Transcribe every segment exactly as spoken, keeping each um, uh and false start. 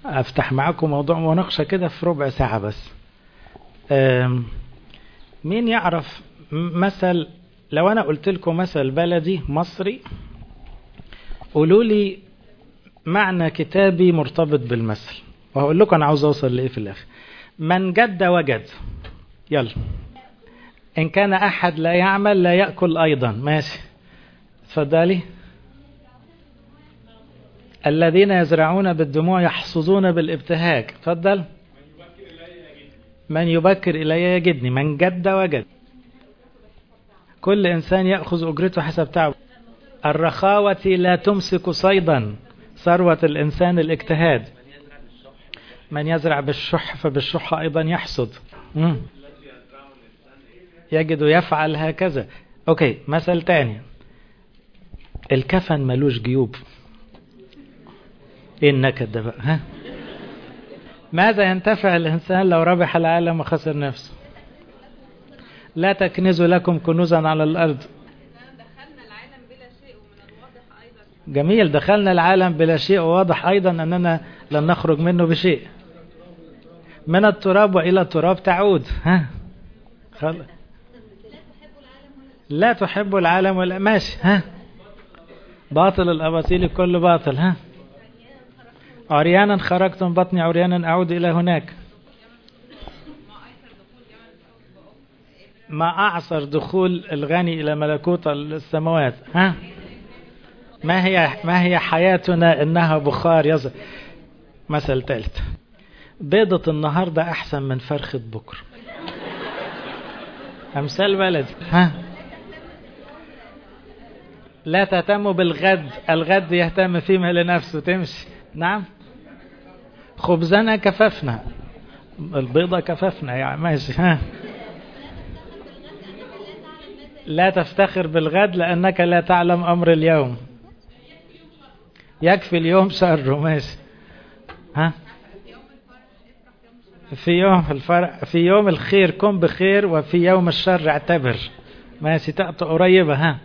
افتح معاكم موضوع مناقشة كده في ربع ساعة بس. مين يعرف مثل، لو انا قلت لكم مثل بلدي مصري قولوا لي معنى كتابي مرتبط بالمثل، وهقول لكم انا عاوز اوصل لايه في الاخر. من جد وجد. يلا. ان كان احد لا يعمل لا يأكل ايضا. ماشي اتفضلي. الذين يزرعون بالدموع يحصدون بالابتهاج. اتفضل. من يبكر الي يجدني. من جد وجد. كل انسان يأخذ اجرته حسب تعبه. الرخاوة لا تمسك صيدا. ثروة الانسان الاجتهاد. من يزرع بالشح فبالشح ايضا يحصد. مم. يجد يفعل هكذا. اوكي مثل تاني. الكفن ملوش جيوب. ايه النكد ده بقى؟ ها ماذا ينتفع الانسان لو ربح العالم وخسر نفسه؟ لا تكنزوا لكم كنوزا على الارض. جميل. دخلنا العالم بلا شيء، وواضح ايضا اننا لن نخرج منه بشيء. من التراب والى التراب تعود. ها خل... لا تحب العالم ولا ماشي. ها باطل الاباطيل كل باطل. ها عريانا خرجت من بطني عريانا اعود الى هناك. ما اعصر دخول الغني الى ملكوت السماوات. ها ما هي ما هي حياتنا انها بخار يظهر. مثل ثالث. بيضة النهاردة احسن من فرخة بكرة. امثال بلدي. ها لا تهتم بالغد، الغد يهتم فيما لنفسه. تمشي. نعم. خبزنا كففنا. البيضة كففنا يعني ماشي. ها لا تفتخر بالغد لأنك لا تعلم أمر اليوم. يكفي اليوم شره. ماشي. ها في يوم الفرق، في يوم الخير كن بخير وفي يوم الشر اعتبر. ماشي تأتي قريبة. ها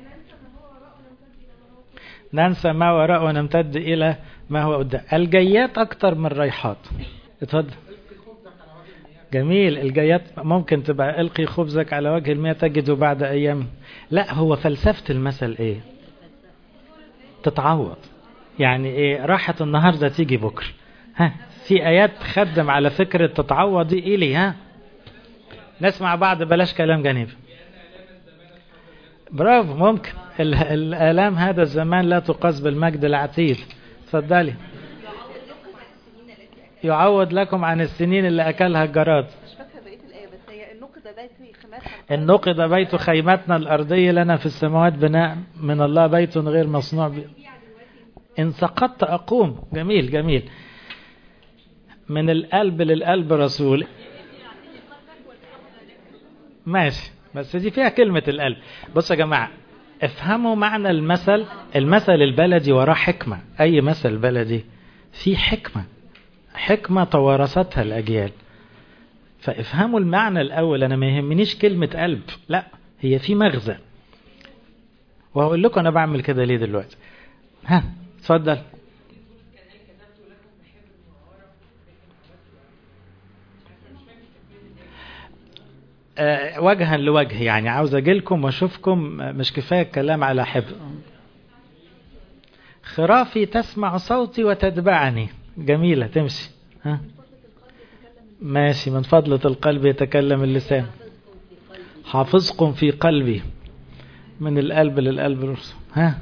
ننسى ما وراء ونمتد إلى ما هو قدام. الجيات أكتر من الريحات. اتفضل. جميل. الجيات ممكن تبقى القي خبزك على وجه المياه تجده بعد أيام. لا هو فلسفة المثل ايه؟ تتعوض. يعني ايه؟ راحت النهاردة تيجي بكرة. ها في آيات تخدم على فكرة تتعوض دي. إيه لي؟ ها نسمع بعض بلاش كلام جانبي. برافو. ممكن الآلام هذا الزمان لا تقاس بالمجد العتيد. تفضلي. يعوض لكم عن السنين اللي أكلها الجراد. النقض بيت خيمتنا الأرضية لنا في السماوات بناء من الله بيت غير مصنوع ب... إن سقطت أقوم. جميل جميل. من القلب للقلب رسول. ماشي بس دي فيها كلمة القلب. بصوا يا جماعة افهموا معنى المثل. المثل البلدي وراه حكمة. أي مثل بلدي فيه حكمة، حكمة توارثتها الأجيال. فافهموا المعنى الأول. أنا ما يهمنيش كلمة قلب، لا هي في مغزى، وهقول لكم أنا بعمل كده ليه دلوقتي. ها اتفضل. أه وجها لوجه، يعني عاوز أجيلكم وأشوفكم، مش كفاية الكلام على حب. خرافي تسمع صوتي وتتبعني. جميلة تمشي. ها ماشي. من فضلة القلب يتكلم اللسان. حافظكم في قلبي. من القلب للقلب. ها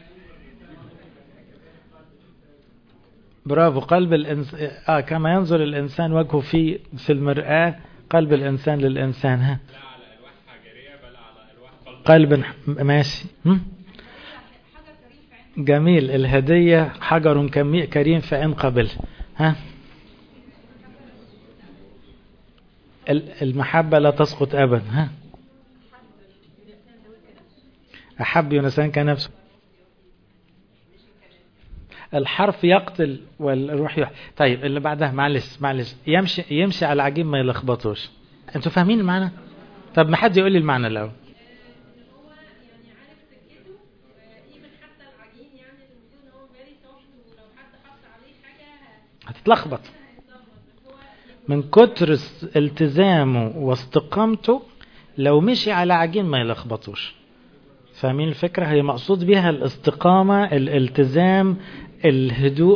برافو. قلب الإنسان آه كما ينظر الإنسان وجهه في في المرآة قلب الإنسان للإنسان. ها قلب. ماشي. جميل. الهدية حجر كريم فإن قبل. ها المحبة لا تسقط أبدا. ها أحب يونسان كنفسه. الحرف يقتل والروح يحب. طيب اللي بعدها معلش معلش. يمشي يمشي على العجين ما يلخبطوش. انتوا فاهمين المعنى؟ طب ما حد يقول لي المعنى الأول. هتتلخبط من كتر التزامه واستقامته. لو مشي على عجين ما يلخبطوش. فاهمين الفكرة؟ هي مقصود بها الاستقامة، الالتزام، الهدوء،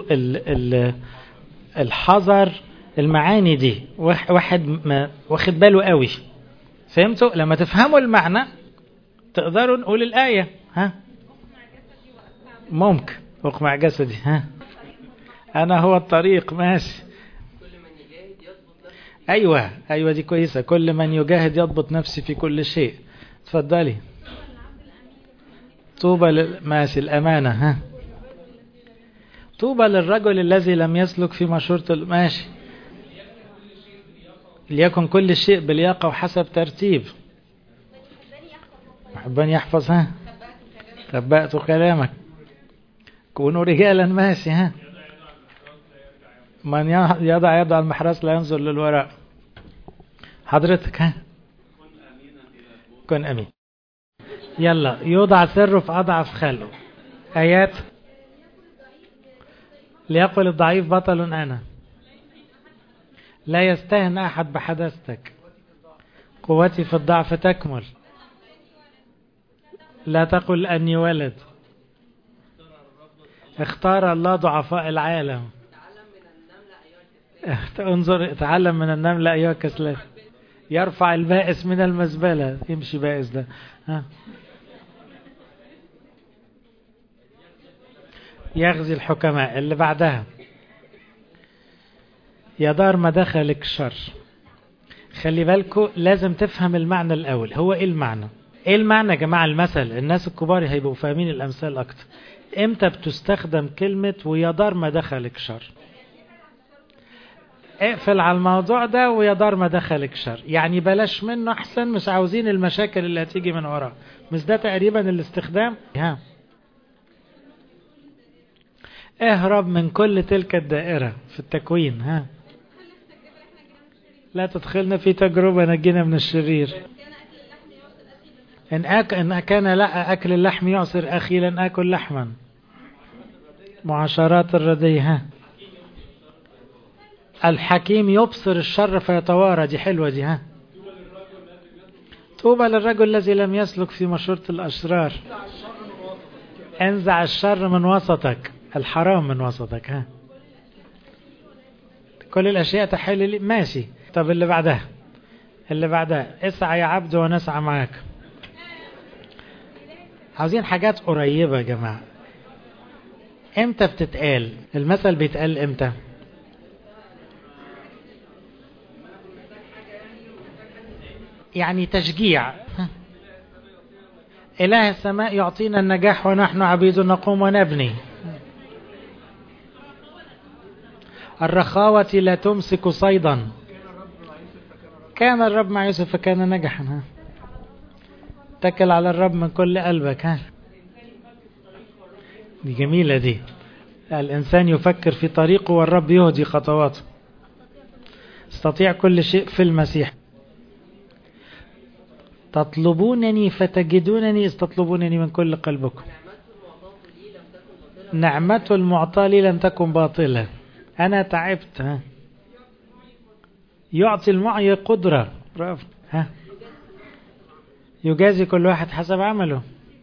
الحذر، المعاني دي واحد ما واخد باله قوي. فهمتوا؟ لما تفهموا المعنى تقدروا نقول الآية. ها ممكن اقمع جسدي. ها انا هو الطريق. ماشي. ايوه ايوه دي كويسة. كل من يجاهد يضبط نفسي في كل شيء. تفضلي. طوبى لل... ماشي الامانة. ها طوبى للرجل الذي لم يسلك في مشورة ال... ماشي. ليكن كل شيء بلياقة وحسب ترتيب. محبان يحفظ. ها خبأت كلامك. كونوا رجالا. ماشي. ها من يضع يد على المحراس لا ينظر للوراء. حضرتك. ها كن أمين. يلا يوضع سره في أضعف خلقه. آيات. ليقل الضعيف بطل أنا. لا يستهن أحد بحدثتك. قوتي في الضعف تكمل. لا تقل أني ولد. اختار الله ضعفاء العالم. انظر تعلم من النملة أيها الكسلان. يرفع البائس من المزبلة. يمشي بائس ده. ها يغزي الحكماء. اللي بعدها يا دار ما دخلك شر. خلي بالكو لازم تفهم المعنى الأول. هو إيه المعنى؟ إيه المعنى يا جماعة؟ المثل الناس الكبار هيبقوا فاهمين الأمثال أكتر. إمتى بتستخدم كلمة ويا دار ما دخلك شر؟ اقفل على الموضوع ده. ويا دار ما دخلك شر يعني بلاش منه أحسن. مش عاوزين المشاكل اللي هتيجي من وراه. مش ده تقريبا الاستخدام؟ ها اهرب من كل تلك الدائرة في التكوين. ها لا تدخلنا في تجربة نجينا من الشرير. إن, أك... إن كان لا أكل اللحم يعصر أخي لن أكل لحما. معاشرات الرديئة. الحكيم يبصر الشر فيتوارى. دي حلوة دي. ها طوبى للرجل الذي لم يسلك في مشورة الأشرار. انزع الشر من وسطك. الحرام من وسطك. ها كل الأشياء تحل لي. ماشي. طب اللي بعدها اللي بعدها اسعى يا عبد ونسعى معاك. عاوزين حاجات قريبة يا جماعة. امتى بتتقال المثل؟ بيتقال امتى؟ يعني تشجيع. إله السماء يعطينا النجاح ونحن عبيد نقوم ونبني. الرخاوة لا تمسك صيدا. كان الرب مع يوسف فكان نجحا. اتكل على الرب من كل قلبك. ها دي جميلة دي. الإنسان يفكر في طريقه والرب يهدي خطواته. استطيع كل شيء في المسيح. تطلبونني فتجدونني إذ تطلبونني من كل قلبكم. نعمة المعطى لي لم تكن باطلة. أنا تعبت. ها يعطي المعي قدرة. ها يجازي كل واحد حسب عمله.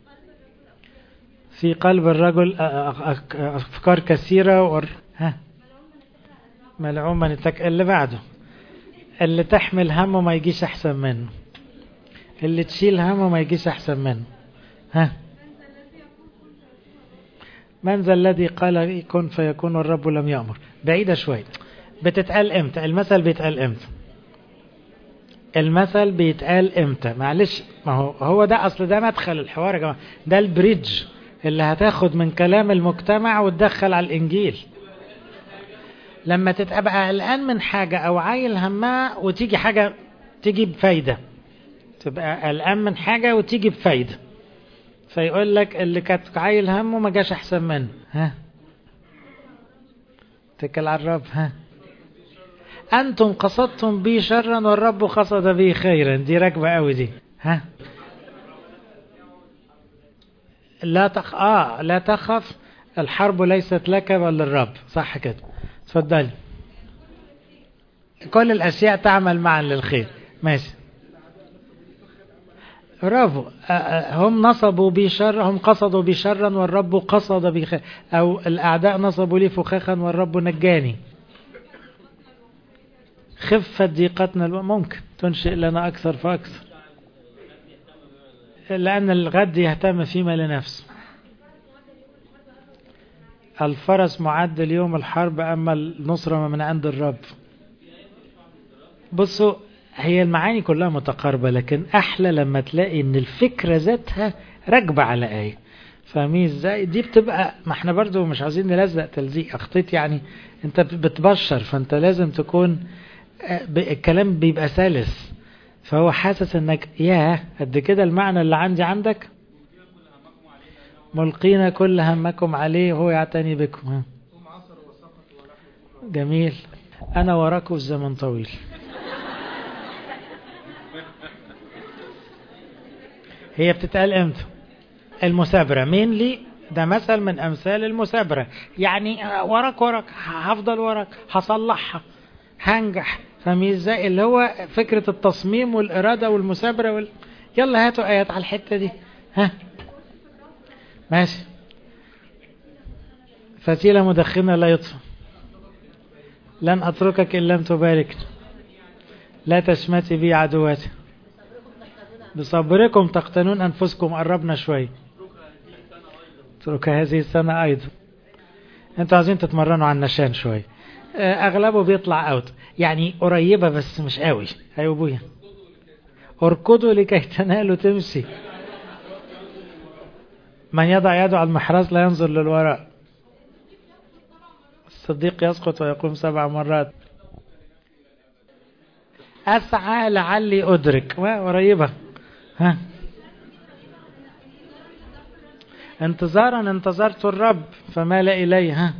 في قلب الرجل أفكار كثيرة. ور... ها ملعون من التك... اللي بعده. اللي تحمل همه ما يجيش أحسن منه. اللي تشيل همه ما يجيش أحسن منه. ها من ذا الذي قال كن فيكون الرب لم يأمر؟ بعيدة شوي. بتتقال امتى المثل؟ بيتقال امتى المثل؟ بيتقال امتى؟ معلش ما هو هو ده اصل ده مدخل الحوار يا جماعه. ده البريدج اللي هتاخد من كلام المجتمع وتدخل على الانجيل. لما تتبقى قلقان من حاجه او عايل همها وتيجي حاجه تيجي بفايده. تبقى قلقان من حاجه وتيجي بفايده. فيقول لك اللي كانت عايل همه ما جاش احسن منه. ها اتكل على الرب. ها أنتم قصدتم بي شرا والرب قصد بي خيرا. دي راكبة قوي دي. ها لا تخ... آه لا تخف الحرب ليست لك بل للرب. صح كده. تفضلي. كل الاشياء تعمل معا للخير. ماشي، برافو. هم نصبوا بي شر، هم قصدوا بي شرا والرب قصد بي خير، او الاعداء نصبوا لي فخاخا والرب نجاني. خفت ضيقتنا ممكن تنشئ لنا اكثر فاكثر، لان الغد يهتم فيما لنفسه. الفرس معد ليوم الحرب، اما النصرة من عند الرب. بصوا، هي المعاني كلها متقاربة، لكن احلى لما تلاقي ان الفكرة ذاتها راكبة على ايه. فاهمين ازاي؟ دي بتبقى، ما احنا برضو مش عايزين نلزق تلزيق اخطيت، يعني انت بتبشر، فانت لازم تكون الكلام بيبقى سلس، فهو حاسس انك ياه قد كده المعنى اللي عندي عندك. ملقين كل همكم عليه هو يعتني بكم. جميل. انا وراكم الزمن طويل. هي بتتقال امتى؟ المثابرة مين لي، ده مثل من امثال المثابرة، يعني وراك وراك، هفضل وراك، هصلحها، هنجح. فاهمين ازاي؟ اللي هو فكرة التصميم والإرادة والمثابرة وال... يلا هاتوا آيات على الحتة دي. ها ماشي. فتيلة مدخنة لا يطفى، لن أتركك إن لم تبارك، لا تشمتي بي عدواتي، بصبركم تقتنون أنفسكم. قربنا شوي. اترك هذه السنة أيضا. انتوا عايزين تتمرنوا على النشان شوي. أغلبه بيطلع أوت، يعني قريبة بس مش قوي. أيوة بويا، اركضوا لكي تنالوا تمشي. من يضع يده على المحراث لا ينظر للوراء. الصديق يسقط ويقوم سبع مرات. أسعى لعلي أدرك، قريبة. ها، انتظارا انتظرت الرب فمال إلي. ها،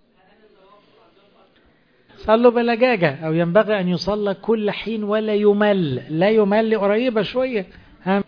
صلوا بلجاجة، أو ينبغي أن يصلى كل حين ولا يمل. لا يمل، قريبة شوية. ها،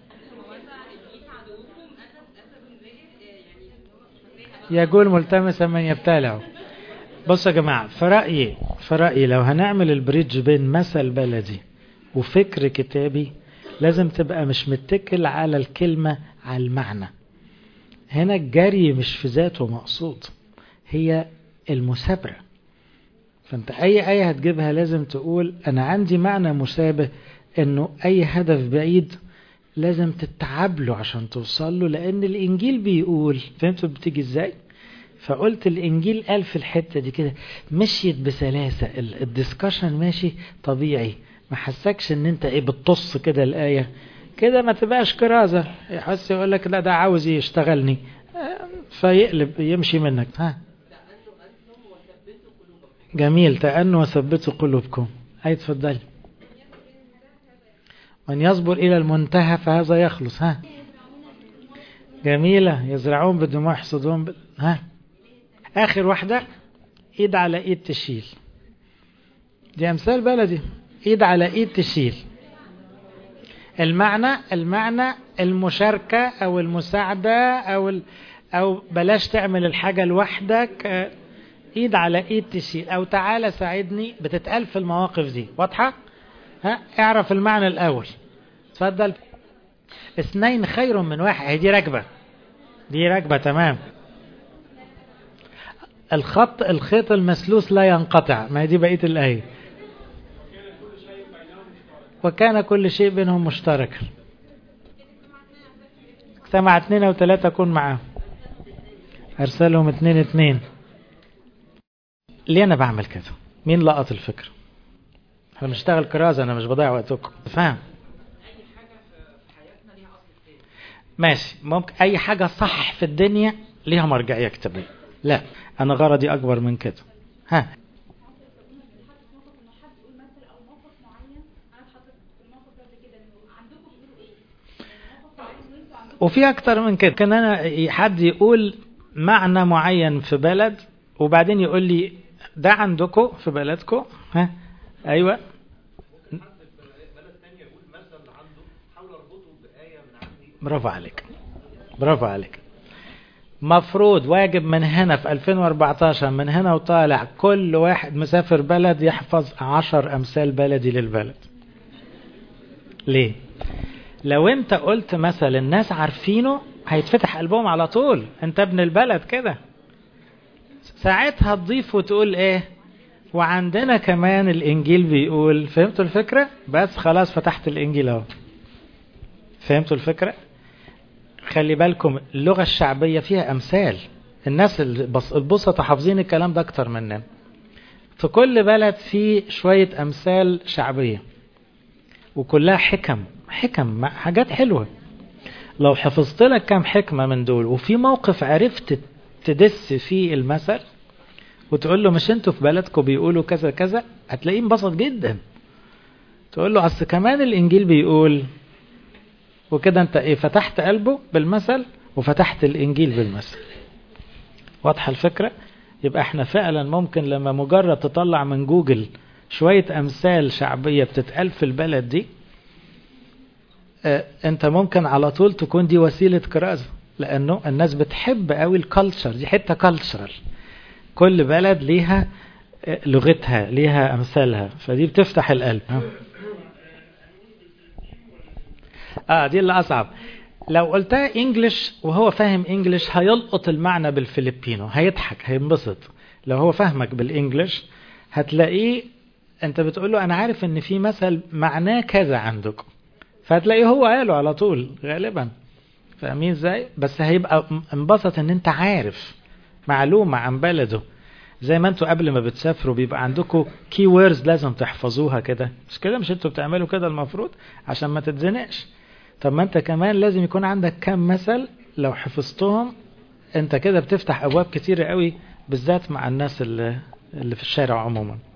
يقول ملتمسا من يبتلعه. بصوا يا جماعة، في رأيي في رأيي لو هنعمل البريدج بين مثل بلدي وفكر كتابي، لازم تبقى مش متكل على الكلمة، على المعنى. هنا الجري مش في ذاته مقصود، هي المثابرة. فانت اي ايه هتجيبها لازم تقول انا عندي معنى مشابه، انه اي هدف بعيد لازم تتعب له عشان توصل له، لان الانجيل بيقول. فهمتوا بتيجي ازاي؟ فقلت الانجيل قال في الحتة دي كده مشيت بسلاسة، الديسكشن ماشي طبيعي، ما حسكش ان انت ايه بتطص كده الايه كده، ما تبقاش كرازة يحس يقول لك لا ده عاوز يشتغلني، فيقلب يمشي منك. ها، جميل. تأنوا وثبتوا قلوبكم. أي تفضل. من يصبر إلى المنتهى فهذا يخلص. ها، جميلة. يزرعون بالدموع يحصدون ب... ها، آخر واحدة، إيد على إيد تشيل. دي أمثال بلدي. إيد على إيد تشيل. المعنى المعنى المشاركة أو المساعدة أو ال... أو بلاش تعمل الحاجة لوحدك. ايد على ايد تشيل، او تعالى ساعدني، بتتقال في المواقف دي. واضحة؟ ها، اعرف المعنى الاول. اتفضل. اثنين خير من واحد. هي دي راكبة، دي راكبة تمام. الخط الخيط المسلوس لا ينقطع، ما هي دي بقية الآية. وكان كل شيء بينهم مشترك. سمع اثنين او ثلاثة كون معاه، ارسلهم اثنين اثنين. ليه انا بعمل كده؟ مين لقط الفكرة؟ احنا بنشتغل كرازة، انا مش بضيع وقتكم. فاهم؟ ماشي. ممكن اي حاجة صح في الدنيا ليها مرجعية كتابية. لا، انا غرضي اكبر من كده. ها، وفي اكتر من كده. كان انا حد يقول معنى معين في بلد، وبعدين يقول لي ده عندكم في بلدكم. ها، ايوه، برافو عليك، برافو عليك. مفروض واجب من هنا في ألفين وأربعتاشر من هنا وطالع كل واحد مسافر بلد يحفظ عشر أمثال بلدي للبلد. ليه؟ لو انت قلت مثل الناس عارفينه هيتفتح قلبهم على طول، انت ابن البلد كده. ساعتها تضيف وتقول ايه؟ وعندنا كمان الانجيل بيقول. فهمتوا الفكرة؟ بس خلاص فتحت الانجيل اهو. فهمتوا الفكرة؟ خلي بالكم اللغة الشعبية فيها امثال، الناس البسطة حافظين الكلام ده اكتر مننا. في كل بلد في شوية امثال شعبية وكلها حكم، حكم حاجات حلوة. لو حفظت لك كام حكمة من دول وفي موقف عرفت تدس فيه المثل وتقول له مش انتوا في بلدكم بيقولوا كذا كذا، هتلاقيه انبسط جدا. تقول له اصل كمان الانجيل بيقول، وكده انت ايه فتحت قلبه بالمثل وفتحت الانجيل بالمثل. واضحة الفكرة؟ يبقى احنا فعلا ممكن لما مجرد تطلع من جوجل شوية امثال شعبية بتتقال في البلد دي، اه انت ممكن على طول تكون دي وسيلة كرازة، لانه الناس بتحب قوي الكالتشر دي، حتة كالتشرال. كل بلد ليها لغتها ليها امثالها، فدي بتفتح القلب. اه دي اللي اصعب. لو قلتها انجليش وهو فاهم انجليش هيلقط المعنى بالفلبينو، هيضحك هينبسط. لو هو فاهمك بالانجليش هتلاقيه انت بتقول له انا عارف ان في مثل معناه كذا عندكم، فهتلاقيه هو قاله على طول غالبا. فاهمين ازاي؟ بس هيبقى انبسط ان انت عارف معلومة عن بلده. زي ما انتوا قبل ما بتسافروا بيبقى عندكم كي ووردز لازم تحفظوها كده، مش كده؟ مش انتوا بتعملوا كده المفروض عشان ما تتزنقش؟ طب ما انت كمان لازم يكون عندك كام مثل لو حفظتهم انت كده بتفتح ابواب كتيرة قوي، بالذات مع الناس اللي, اللي في الشارع عموما.